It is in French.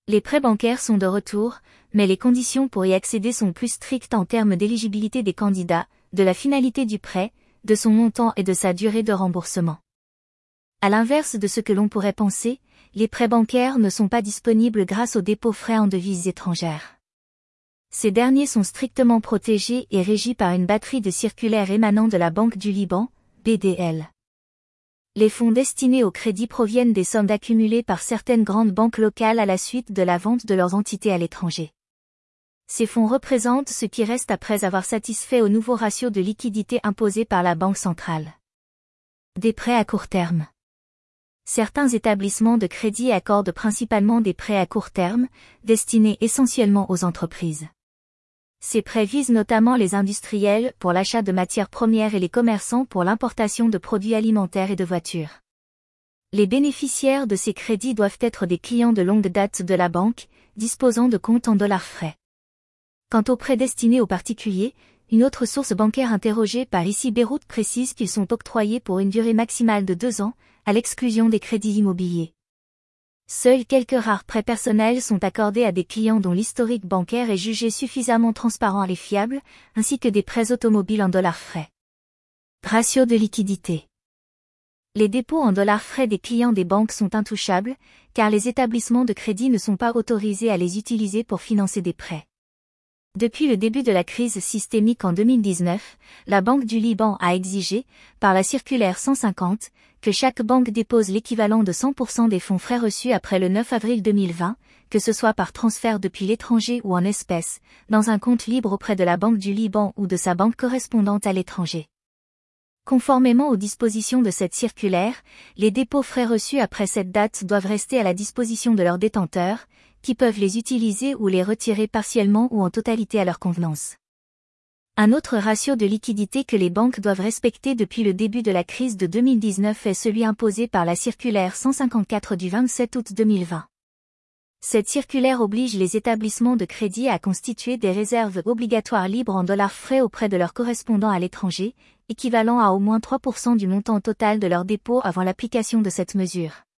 Les prêts bancaires sont de retour, mais les conditions pour y accéder sont plus strictes en termes d'éligibilité des candidats, de la finalité du prêt, de son montant et de sa durée de remboursement. À l'inverse de ce que l'on pourrait penser, les prêts bancaires ne sont pas disponibles grâce aux dépôts frais en devises étrangères. Ces derniers sont strictement protégés et régis par une batterie de circulaires émanant de la Banque du Liban, BDL. Les fonds destinés au crédit proviennent des sommes accumulées par certaines grandes banques locales à la suite de la vente de leurs entités à l'étranger. Ces fonds représentent ce qui reste après avoir satisfait au nouveau ratio de liquidité imposé par la Banque centrale. Des prêts à court terme. Certains établissements de crédit accordent principalement des prêts à court terme, destinés essentiellement aux entreprises. Ces prêts visent notamment les industriels pour l'achat de matières premières et les commerçants pour l'importation de produits alimentaires et de voitures. Les bénéficiaires de ces crédits doivent être des clients de longue date de la banque, disposant de comptes en dollars frais. Quant aux prêts destinés aux particuliers, une autre source bancaire interrogée par ICI Beyrouth précise qu'ils sont octroyés pour une durée maximale de 2 ans, à l'exclusion des crédits immobiliers. Seuls quelques rares prêts personnels sont accordés à des clients dont l'historique bancaire est jugé suffisamment transparent et fiable, ainsi que des prêts automobiles en dollars frais. Ratio de liquidité. Les dépôts en dollars frais des clients des banques sont intouchables, car les établissements de crédit ne sont pas autorisés à les utiliser pour financer des prêts. Depuis le début de la crise systémique en 2019, la Banque du Liban a exigé, par la circulaire 150, que chaque banque dépose l'équivalent de 100% des fonds frais reçus après le 9 avril 2020, que ce soit par transfert depuis l'étranger ou en espèces, dans un compte libre auprès de la Banque du Liban ou de sa banque correspondante à l'étranger. Conformément aux dispositions de cette circulaire, les dépôts frais reçus après cette date doivent rester à la disposition de leurs détenteurs, qui peuvent les utiliser ou les retirer partiellement ou en totalité à leur convenance. Un autre ratio de liquidité que les banques doivent respecter depuis le début de la crise de 2019 est celui imposé par la circulaire 154 du 27 août 2020. Cette circulaire oblige les établissements de crédit à constituer des réserves obligatoires libres en dollars frais auprès de leurs correspondants à l'étranger, équivalent à au moins 3% du montant total de leurs dépôts avant l'application de cette mesure.